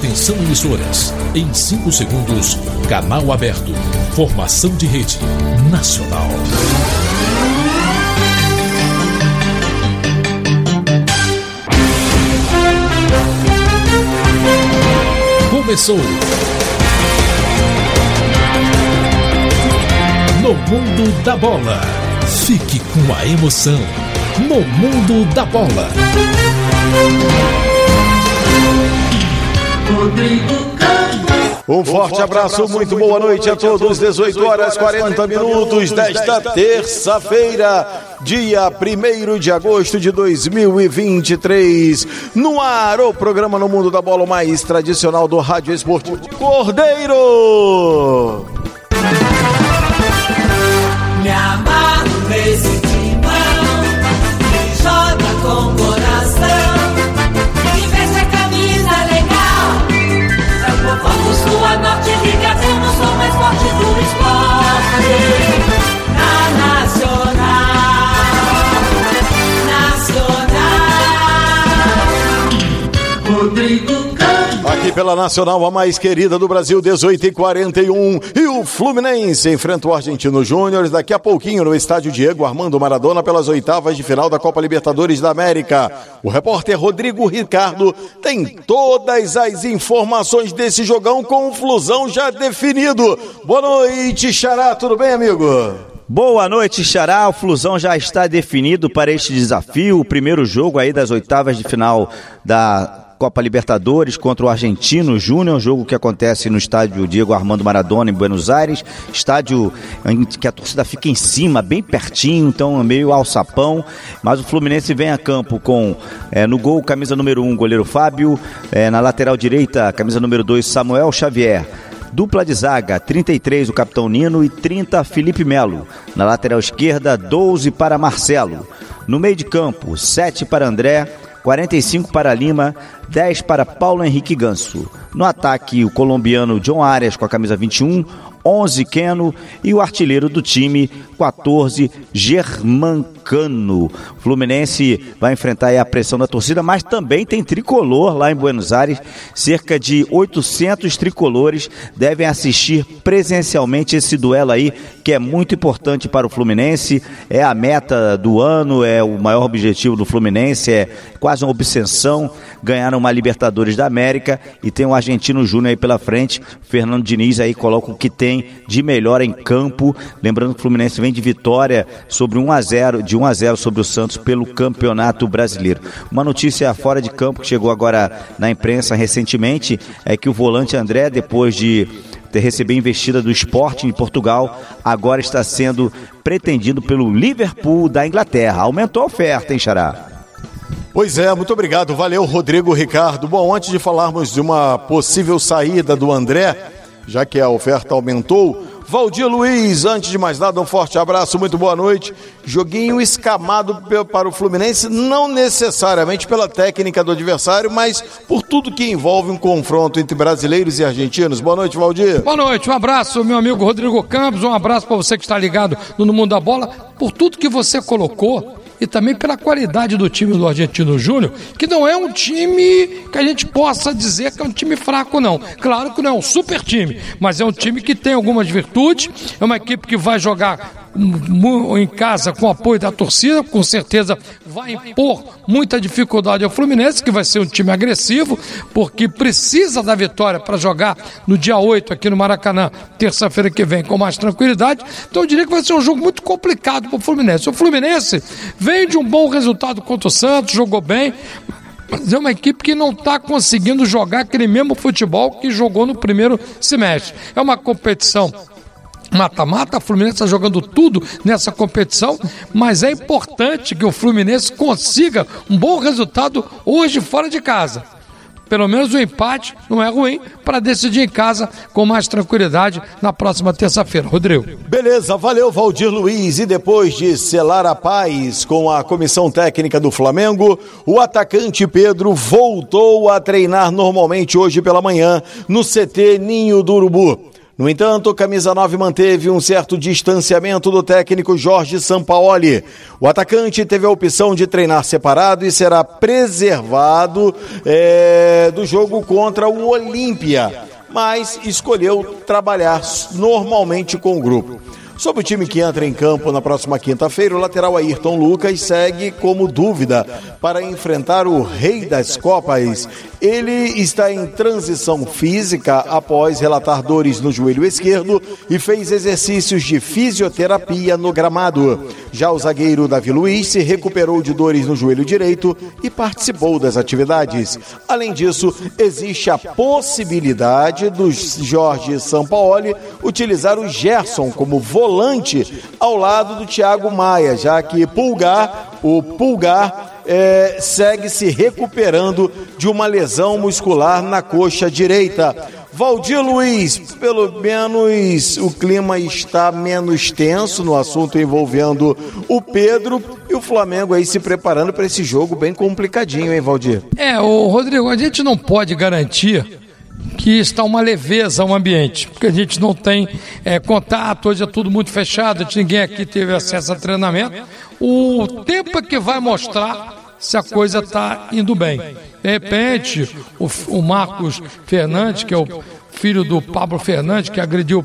Atenção, emissoras. Em 5 segundos, canal aberto. Formação de rede nacional. Começou. No Mundo da Bola. Fique com a emoção. No Mundo da Bola. Um forte abraço, muito boa noite a todos. 18 horas 40 minutos desta terça-feira, dia 1º de agosto de 2023. No ar, o programa No Mundo da Bola mais tradicional do Rádio Esportivo de Cordeiro. Me amarro nesse timão que joga com coração, que veste a camisa legal. É o povão do sul a norte, liga, temos o mais forte do esporte. Na Nacional, Rodrigo aqui pela Nacional, a mais querida do Brasil, 18h41. E o Fluminense enfrenta o Argentino Júnior daqui a pouquinho no estádio Diego Armando Maradona pelas oitavas de final da Copa Libertadores da América. O repórter Rodrigo Ricardo tem todas as informações desse jogão com o Flusão já definido. Boa noite, Xará, tudo bem, amigo? Boa noite, Xará. O Flusão já está definido para este desafio, o primeiro jogo aí das oitavas de final da Copa Libertadores contra o Argentino Júnior, jogo que acontece no estádio Diego Armando Maradona em Buenos Aires, estádio em que a torcida fica em cima, bem pertinho, então meio alçapão, mas o Fluminense vem a campo com no gol, camisa número 1, goleiro Fábio, na lateral direita, camisa número 2, Samuel Xavier. Dupla de zaga, 33 o capitão Nino e 30 Felipe Melo. Na lateral esquerda, 12 para Marcelo. No meio de campo, 7 para André, 45 para Lima, 10 para Paulo Henrique Ganso. No ataque, o colombiano John Arias com a camisa 21, 11 Keno e o artilheiro do time, 14 Germancano. Fluminense vai enfrentar aí a pressão da torcida, mas também tem tricolor lá em Buenos Aires. Cerca de 800 tricolores devem assistir presencialmente esse duelo aí, que é muito importante para o Fluminense. É a meta do ano, é o maior objetivo do Fluminense, é quase uma obsessão ganhar uma Libertadores da América, e tem o Argentino Júnior aí pela frente. O Fernando Diniz aí coloca o que tem de melhor em campo. Lembrando que o Fluminense vem de vitória sobre 1-0 sobre o Santos pelo Campeonato Brasileiro. Uma notícia fora de campo que chegou agora na imprensa recentemente é que o volante André, depois de receber investida do Sporting em Portugal, agora está sendo pretendido pelo Liverpool da Inglaterra. Aumentou a oferta, hein, Xará? Pois é, muito obrigado, valeu, Rodrigo Ricardo. Bom, antes de falarmos de uma possível saída do André, já que a oferta aumentou, Valdir Luiz, antes de mais nada, um forte abraço, muito boa noite. Joguinho escamado para o Fluminense, não necessariamente pela técnica do adversário, mas por tudo que envolve um confronto entre brasileiros e argentinos. Boa noite, Valdir. Boa noite, um abraço, meu amigo Rodrigo Campos, um abraço para você que está ligado no Mundo da Bola, por tudo que você colocou e também pela qualidade do time do Argentino Júnior, que não é um time que a gente possa dizer que é um time fraco, não. Claro que não é um super time, mas é um time que tem algumas virtudes, é uma equipe que vai jogar em casa com apoio da torcida, com certeza vai impor muita dificuldade ao Fluminense, que vai ser um time agressivo, porque precisa da vitória para jogar no dia 8 aqui no Maracanã, terça-feira que vem, com mais tranquilidade. Então eu diria que vai ser um jogo muito complicado para o Fluminense. O Fluminense vem de um bom resultado contra o Santos, jogou bem, mas é uma equipe que não está conseguindo jogar aquele mesmo futebol que jogou no primeiro semestre. É uma competição mata-mata, o Fluminense está jogando tudo nessa competição, mas é importante que o Fluminense consiga um bom resultado hoje fora de casa. Pelo menos o empate não é ruim para decidir em casa com mais tranquilidade na próxima terça-feira. Rodrigo. Beleza, valeu, Valdir Luiz. E depois de selar a paz com a comissão técnica do Flamengo, o atacante Pedro voltou a treinar normalmente hoje pela manhã no CT Ninho do Urubu. No entanto, o camisa 9 manteve um certo distanciamento do técnico Jorge Sampaoli. O atacante teve a opção de treinar separado e será preservado do jogo contra o Olímpia, mas escolheu trabalhar normalmente com o grupo. Sobre o time que entra em campo na próxima quinta-feira, o lateral Ayrton Lucas segue como dúvida para enfrentar o Rei das Copas. Ele está em transição física após relatar dores no joelho esquerdo e fez exercícios de fisioterapia no gramado. Já o zagueiro Davi Luiz se recuperou de dores no joelho direito e participou das atividades. Além disso, existe a possibilidade do Jorge Sampaoli utilizar o Gerson como volante ao lado do Thiago Maia, já que o Pulgar segue se recuperando de uma lesão muscular na coxa direita. Valdir Luiz, pelo menos o clima está menos tenso no assunto envolvendo o Pedro e o Flamengo aí se preparando para esse jogo bem complicadinho, hein, Valdir? Rodrigo, a gente não pode garantir que está uma leveza ao ambiente, porque a gente não tem contato, hoje é tudo muito fechado, ninguém aqui teve acesso a treinamento. O tempo é que vai mostrar se a coisa está indo bem. De repente, o Marcos Fernandes, que é o filho do Pablo Fernandes, que agrediu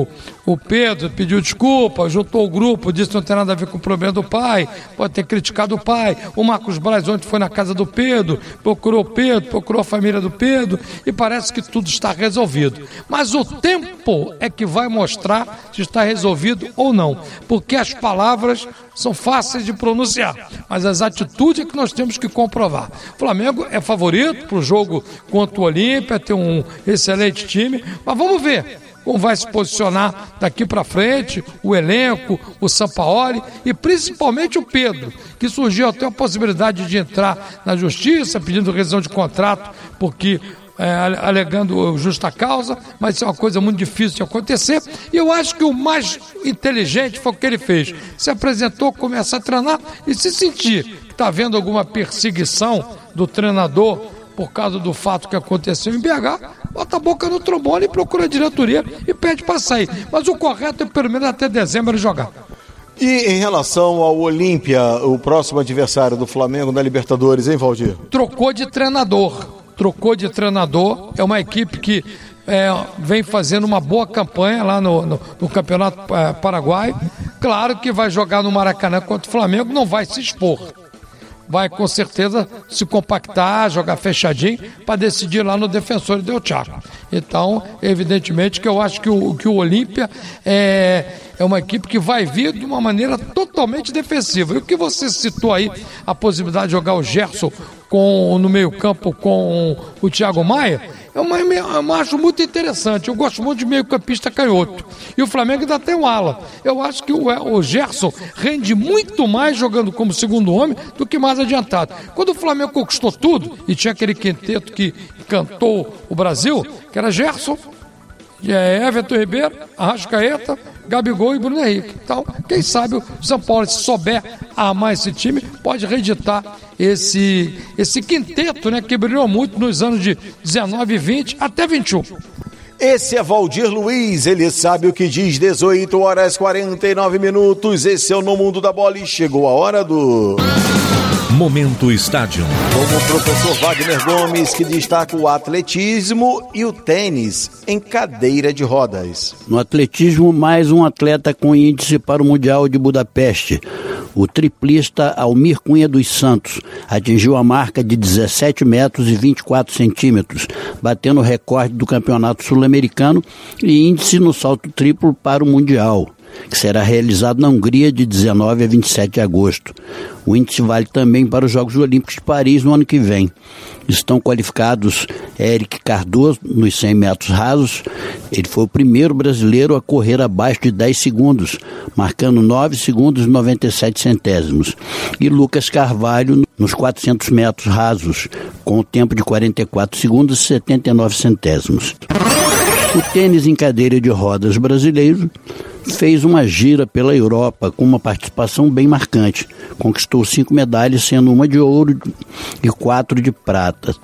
o Pedro, pediu desculpa, juntou o grupo, disse que não tem nada a ver com o problema do pai, pode ter criticado o pai. O Marcos Braz ontem foi na casa do Pedro, procurou a família do Pedro e parece que tudo está resolvido. Mas o tempo é que vai mostrar se está resolvido ou não, porque as palavras são fáceis de pronunciar, mas as atitudes é que nós temos que comprovar. O Flamengo é favorito para o jogo contra o Olímpia, tem um excelente time, mas vamos ver como vai se posicionar daqui para frente, o elenco, o Sampaoli e principalmente o Pedro, que surgiu até a possibilidade de entrar na justiça pedindo rescisão de contrato, porque alegando justa causa, mas isso é uma coisa muito difícil de acontecer, e eu acho que o mais inteligente foi o que ele fez, se apresentou, começa a treinar e se sentir que está havendo alguma perseguição do treinador por causa do fato que aconteceu em BH, bota a boca no trombone e procura a diretoria e pede para sair, mas o correto é pelo menos até dezembro jogar. E em relação ao Olímpia, o próximo adversário do Flamengo na Libertadores, hein, Valdir? Trocou de treinador, é uma equipe que vem fazendo uma boa campanha lá no Campeonato Paraguai. Claro que vai jogar no Maracanã contra o Flamengo, não vai se expor. Vai com certeza se compactar, jogar fechadinho para decidir lá no Defensor del Chaco. Então, evidentemente que eu acho que o Olímpia é uma equipe que vai vir de uma maneira totalmente defensiva. E o que você citou aí, a possibilidade de jogar o Gerson no meio campo com o Thiago Maia, eu acho muito interessante. Eu gosto muito de meio campista canhoto. E o Flamengo ainda tem um ala. Eu acho que o Gerson rende muito mais jogando como segundo homem do que mais adiantado. Quando o Flamengo conquistou tudo, e tinha aquele quinteto que cantou o Brasil, que era Gerson, Everton Ribeiro, Arrascaeta, Gabigol e Bruno Henrique. Então, quem sabe o São Paulo, se souber armar esse time, pode reeditar esse quinteto, né, que brilhou muito nos anos de 19, 20 até 21. Esse é Valdir Luiz, ele sabe o que diz, 18h49. Esse é o No Mundo da Bola e chegou a hora do... Momento Estádio. Como o professor Wagner Gomes, que destaca o atletismo e o tênis em cadeira de rodas. No atletismo, mais um atleta com índice para o Mundial de Budapeste. O triplista Almir Cunha dos Santos atingiu a marca de 17 metros e 24 centímetros, batendo o recorde do Campeonato Sul-Americano e índice no salto triplo para o Mundial, que será realizado na Hungria de 19 a 27 de agosto. O índice vale também para os Jogos Olímpicos de Paris no ano que vem. Estão qualificados Eric Cardoso nos 100 metros rasos. Ele foi o primeiro brasileiro a correr abaixo de 10 segundos, marcando 9 segundos e 97 centésimos. E Lucas Carvalho nos 400 metros rasos, com o tempo de 44 segundos e 79 centésimos. O tênis em cadeira de rodas brasileiro fez uma gira pela Europa com uma participação bem marcante. Conquistou 5 medalhas, sendo uma de ouro e 4 de prata.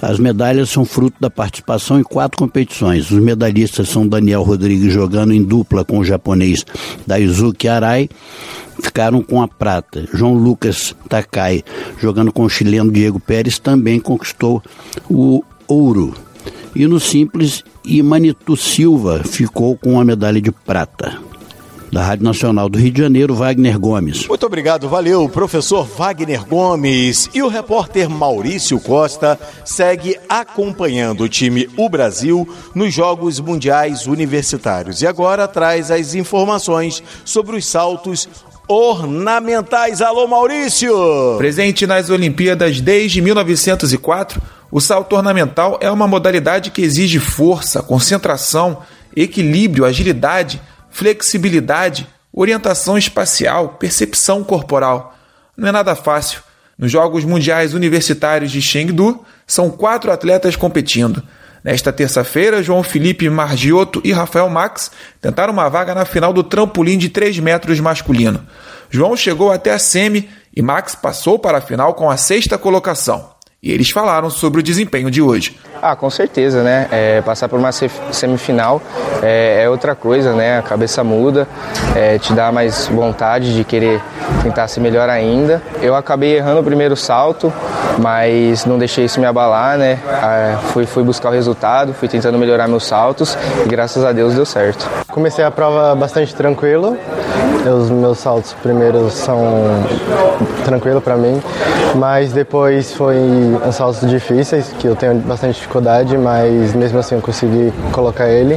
As medalhas são fruto da participação em 4 competições. Os medalhistas são Daniel Rodrigues jogando em dupla com o japonês Daisuke Arai, ficaram com a prata. João Lucas Takai jogando com o chileno Diego Pérez também conquistou o ouro. E no simples, Imanito Silva ficou com a medalha de prata. Da Rádio Nacional do Rio de Janeiro, Wagner Gomes. Muito obrigado, valeu, professor Wagner Gomes. E o repórter Maurício Costa segue acompanhando o time O Brasil nos Jogos Mundiais Universitários. E agora traz as informações sobre os saltos ornamentais. Alô, Maurício! Presente nas Olimpíadas desde 1904, o salto ornamental é uma modalidade que exige força, concentração, equilíbrio, agilidade, flexibilidade, orientação espacial, percepção corporal. Não é nada fácil. Nos Jogos Mundiais Universitários de Chengdu, são 4 atletas competindo. Nesta terça-feira, João Felipe Margiotto e Rafael Max tentaram uma vaga na final do trampolim de 3 metros masculino. João chegou até a semi e Max passou para a final com a 6ª colocação. E eles falaram sobre o desempenho de hoje. Com certeza, né? Passar por uma semifinal é outra coisa, né? A cabeça muda, te dá mais vontade de querer tentar ser melhor ainda. Eu acabei errando o primeiro salto, mas não deixei isso me abalar, né? Fui buscar o resultado, fui tentando melhorar meus saltos e graças a Deus deu certo. Comecei a prova bastante tranquilo. Os meus saltos primeiros são tranquilos para mim, mas depois foi uns saltos difíceis, que eu tenho bastante dificuldade, mas mesmo assim eu consegui colocar ele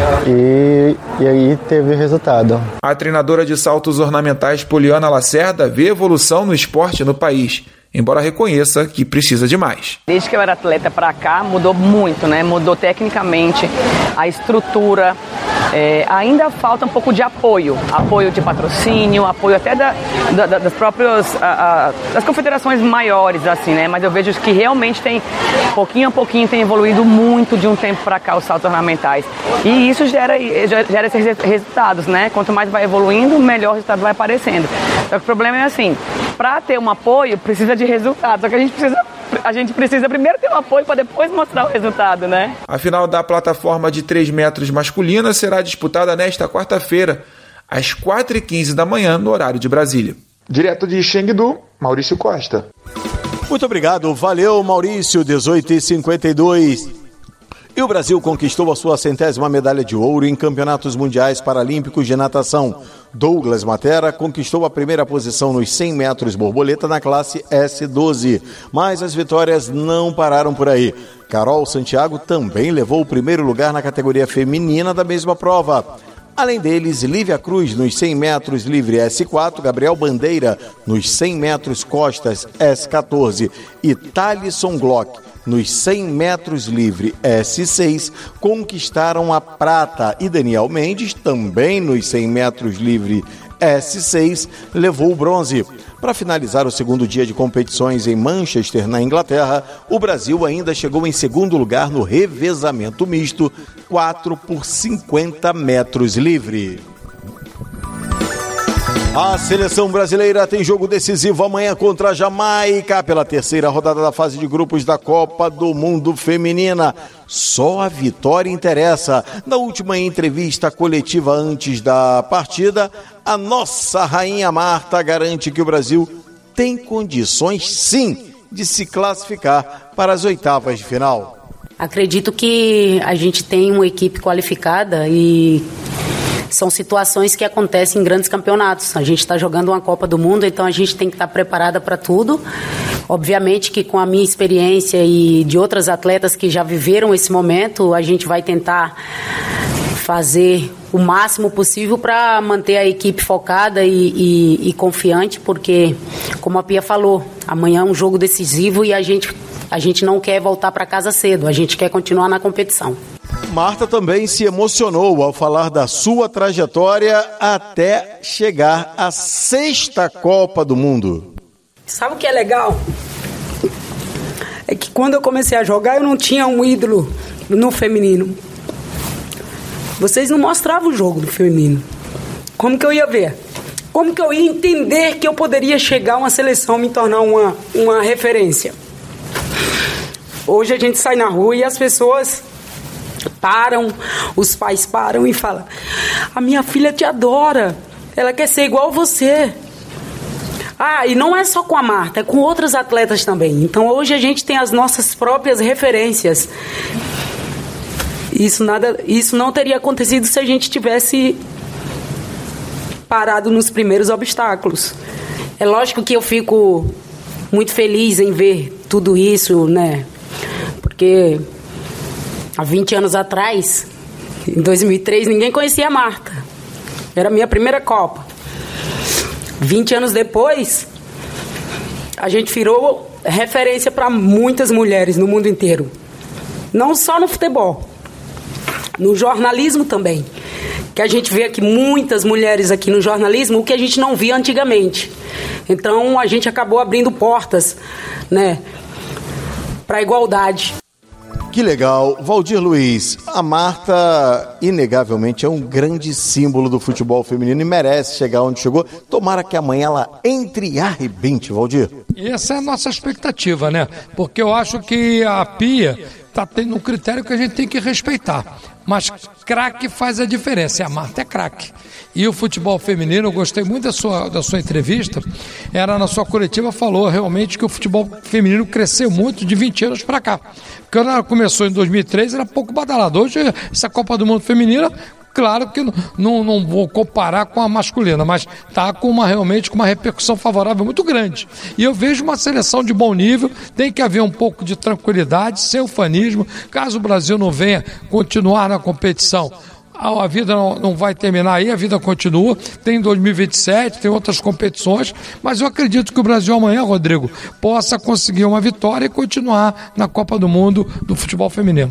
e aí teve resultado. A treinadora de saltos ornamentais Poliana Lacerda vê evolução no esporte no país, embora reconheça que precisa de mais. Desde que eu era atleta para cá, mudou muito, né? Mudou tecnicamente, a estrutura. Ainda falta um pouco de apoio de patrocínio, apoio até das próprias das confederações maiores, assim, né? Mas eu vejo que realmente tem, pouquinho a pouquinho, tem evoluído muito de um tempo para cá os saltos ornamentais. E isso gera esses resultados, né? Quanto mais vai evoluindo, melhor o resultado vai aparecendo. Só que o problema é assim, para ter um apoio, precisa de resultado. Só que a gente precisa primeiro ter um apoio para depois mostrar o resultado, né? A final da plataforma de 3 metros masculina será disputada nesta quarta-feira, às 4h15 da manhã, no horário de Brasília. Direto de Chengdu, Maurício Costa. Muito obrigado, valeu, Maurício, 18h52. E o Brasil conquistou a sua 100ª medalha de ouro em campeonatos mundiais paralímpicos de natação. Douglas Matera conquistou a primeira posição nos 100 metros borboleta na classe S12. Mas as vitórias não pararam por aí. Carol Santiago também levou o primeiro lugar na categoria feminina da mesma prova. Além deles, Lívia Cruz nos 100 metros livre S4, Gabriel Bandeira nos 100 metros costas S14 e Thalisson Glock nos 100 metros livre S6 conquistaram a prata e Daniel Mendes, também nos 100 metros livre S6, levou o bronze. Para finalizar o segundo dia de competições em Manchester, na Inglaterra, o Brasil ainda chegou em segundo lugar no revezamento misto 4 por 50 metros livre. A seleção brasileira tem jogo decisivo amanhã contra a Jamaica pela terceira rodada da fase de grupos da Copa do Mundo Feminina. Só a vitória interessa. Na última entrevista coletiva antes da partida, a nossa rainha Marta garante que o Brasil tem condições, sim, de se classificar para as oitavas de final. Acredito que a gente tem uma equipe qualificada e são situações que acontecem em grandes campeonatos. A gente está jogando uma Copa do Mundo, então a gente tem que estar preparada para tudo. Obviamente que com a minha experiência e de outras atletas que já viveram esse momento, a gente vai tentar fazer o máximo possível para manter a equipe focada e confiante, porque, como a Pia falou, amanhã é um jogo decisivo e a gente não quer voltar para casa cedo, a gente quer continuar na competição. Marta também se emocionou ao falar da sua trajetória até chegar à 6ª Copa do Mundo. Sabe o que é legal? É que quando eu comecei a jogar eu não tinha um ídolo no feminino. Vocês não mostravam o jogo do feminino. Como que eu ia ver? Como que eu ia entender que eu poderia chegar a uma seleção, me tornar uma referência? Hoje a gente sai na rua e as pessoas param, os pais param e falam: a minha filha te adora, ela quer ser igual você. E não é só com a Marta, é com outros atletas também. Então hoje a gente tem as nossas próprias referências. Isso não teria acontecido se a gente tivesse parado nos primeiros obstáculos. É lógico que eu fico muito feliz em ver tudo isso, né? Porque há 20 anos atrás, em 2003, ninguém conhecia a Marta. Era a minha primeira Copa. 20 anos depois, a gente virou referência para muitas mulheres no mundo inteiro. Não só no futebol, no jornalismo também. Que a gente vê aqui muitas mulheres aqui no jornalismo, o que a gente não via antigamente. Então, a gente acabou abrindo portas, né, para a igualdade. Que legal. Valdir Luiz, a Marta, inegavelmente, é um grande símbolo do futebol feminino e merece chegar onde chegou. Tomara que amanhã ela entre e arrebente, Valdir. E essa é a nossa expectativa, né? Porque eu acho que a Pia está tendo um critério que a gente tem que respeitar. Mas craque faz a diferença, e a Marta é craque. E o futebol feminino, eu gostei muito da sua entrevista, ela na sua coletiva falou realmente que o futebol feminino cresceu muito de 20 anos para cá. Quando ela começou em 2003 era pouco badalado. Hoje essa Copa do Mundo feminina, claro que não vou comparar com a masculina, mas está realmente com uma repercussão favorável muito grande. E eu vejo uma seleção de bom nível, tem que haver um pouco de tranquilidade, sem ufanismo. Caso o Brasil não venha continuar na competição, a vida não vai terminar aí, a vida continua, tem 2027, tem outras competições, mas eu acredito que o Brasil amanhã, Rodrigo, possa conseguir uma vitória e continuar na Copa do Mundo do futebol feminino.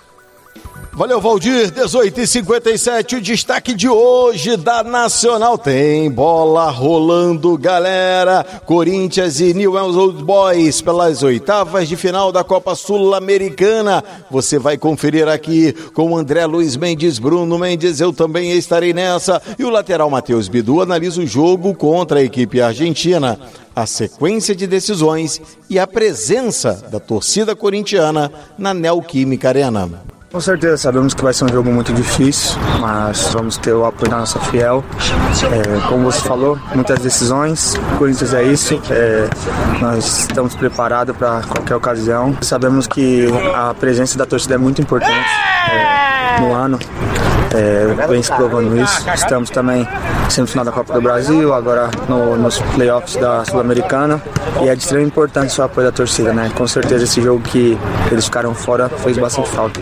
Valeu, Valdir. 18h57, o destaque de hoje da Nacional. Tem bola rolando, galera. Corinthians e Newell's Old Boys pelas oitavas de final da Copa Sul-Americana. Você vai conferir aqui com o André Luiz Mendes, Bruno Mendes, eu também estarei nessa. E o lateral Matheus Bidu analisa o jogo contra a equipe argentina, a sequência de decisões e a presença da torcida corintiana na Neoquímica Arena. Com certeza, sabemos que vai ser um jogo muito difícil, mas vamos ter o apoio da nossa fiel. Como você falou, muitas decisões, o Corinthians é isso, nós estamos preparados para qualquer ocasião. Sabemos que a presença da torcida é muito importante no ano, vem se provando isso. Estamos também semifinal da Copa do Brasil, agora nos playoffs da Sul-Americana, e é de extrema importância o apoio da torcida, né? Com certeza esse jogo que eles ficaram fora fez bastante falta.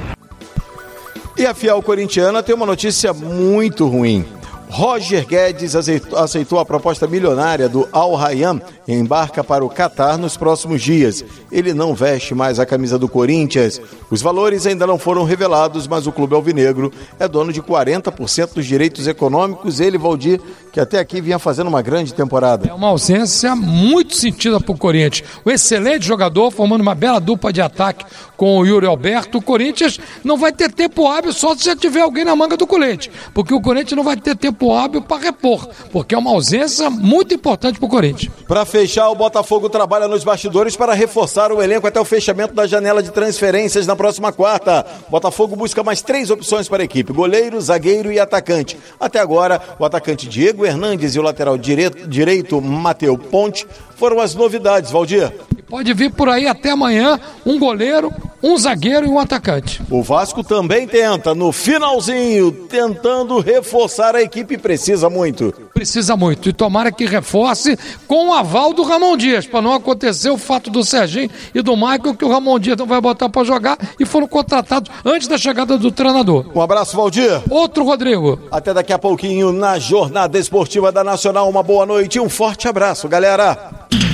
E a fiel corintiana tem uma notícia muito ruim. Roger Guedes aceitou a proposta milionária do Al Rayyan e embarca para o Catar nos próximos dias. Ele não veste mais a camisa do Corinthians. Os valores ainda não foram revelados, mas o clube alvinegro é dono de 40% dos direitos econômicos. Ele, Valdir, que até aqui vinha fazendo uma grande temporada. É uma ausência muito sentida para o Corinthians. Um excelente jogador, formando uma bela dupla de ataque com o Yuri Alberto. O Corinthians não vai ter tempo hábil só se já tiver alguém na manga do colete, porque o Corinthians não vai ter tempo hábil para repor, porque é uma ausência muito importante para o Corinthians. Para fechar, o Botafogo trabalha nos bastidores para reforçar o elenco até o fechamento da janela de transferências na próxima quarta. O Botafogo busca mais 3 opções para a equipe: goleiro, zagueiro e atacante. Até agora, o atacante Diego Hernandes e o lateral direito Mateu Ponte foram as novidades, Valdir. Pode vir por aí até amanhã um goleiro, um zagueiro e um atacante. O Vasco também tenta, no finalzinho, tentando reforçar a equipe. Precisa muito. Precisa muito. E tomara que reforce com o aval do Ramon Dias, para não acontecer o fato do Serginho e do Michael, que o Ramon Dias não vai botar para jogar e foram contratados antes da chegada do treinador. Um abraço, Valdir. Outro, Rodrigo. Até daqui a pouquinho na Jornada Esportiva da Nacional. Uma boa noite e um forte abraço, galera.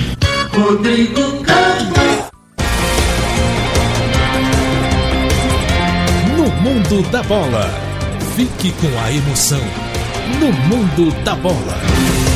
Rodrigo Campos. No mundo da bola. Fique com a emoção. No mundo da bola.